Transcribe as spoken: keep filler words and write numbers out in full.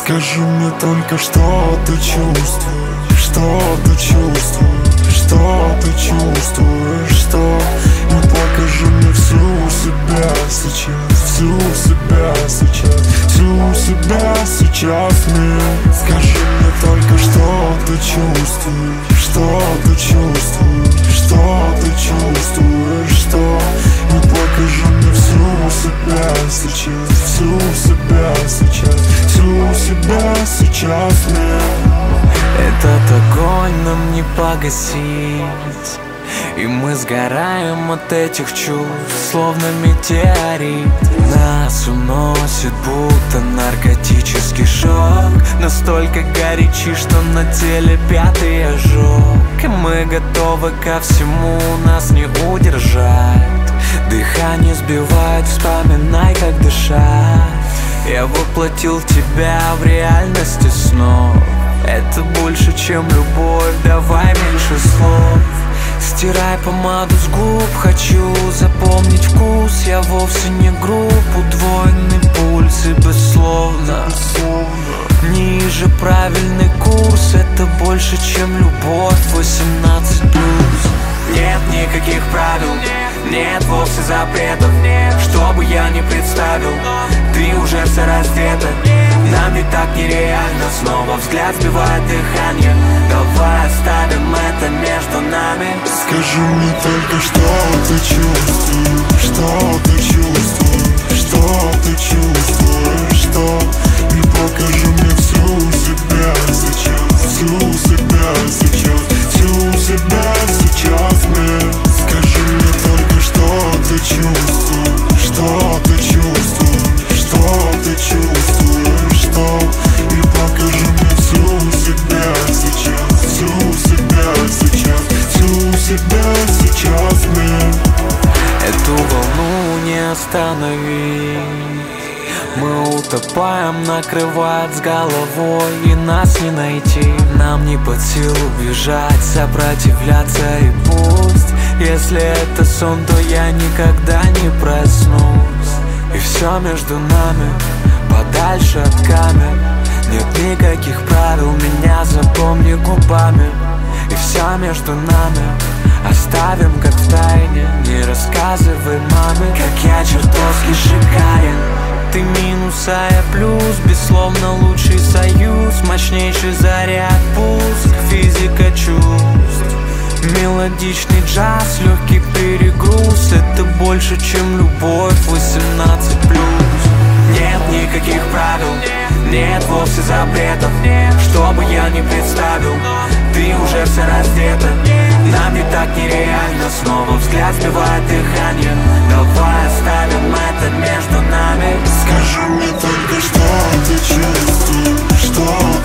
Скажи мне только, что ты чувствуешь, что ты чувствуешь, что ты чувствуешь, что. Ну покажи мне всю себя сейчас, всю себя сейчас, всю себя сейчас мне. Скажи мне только, что ты чувствуешь, что ты чувствуешь, что ты чувствуешь, что. Ну покажи мне всю себя сейчас, всю себя сейчас, всю себя сейчас мне. Этот огонь нам не погасить, и мы сгораем от этих чувств, словно метеорит. Нас уносит, будто наркотический шок, настолько горячий, что на теле пятый ожог. И мы готовы ко всему, нас не удержать. Дыхание сбивает, вспоминай, как дышать. Я воплотил тебя в реальности снов. Это больше, чем любовь, давай меньше слов. Стирай помаду с губ, хочу запомнить вкус. Я вовсе не груб, удвоенный пульс и бессловно ниже правильный курс. Это больше, чем любовь, восемнадцать плюс. Нет никаких правил, нет вовсе запретов. Что бы я ни представил, ты уже вся раздета. Нам ведь так нереально, снова взгляд сбивает дыхание. Давай оставим это между нами. Скажи мне только, что ты чувствуешь, что ты чувствуешь, что ты чувствуешь, что. И покажи мне всю себя сейчас, всю себя сейчас, всю себя сейчас мне. Скажи мне только, что ты чувствуешь, что ты чувствуешь, что ты чувствуешь, что. И покажи мне всю себя сейчас, всю себя сейчас, всю себя сейчас мне. Эту волну не остановить. Мы утопаем, накрывает с головой, и нас не найти. Нам не под силу бежать, сопротивляться, и пусть. Если это сон, то я никогда не проснусь. И все между нами, подальше от камер. Нет никаких правил, меня запомни губами. И все между нами оставим как в тайне. Не рассказывай маме, как я чертовски шикарен. Ты минус, а я плюс, бессловно лучший союз. Мощнейший заряд, пуск, физика чувств. Мелодичный джаз, легкий перегруз. Это больше, чем любовь, восемнадцать плюс. Нет никаких правил, нет вовсе запретов. Что бы я ни представил, ты уже вся раздета. Нам ведь так нереально, снова взгляд сбивает дыхание. Давай оставим это между нами. Скажи мне только, что ты чувствуешь, что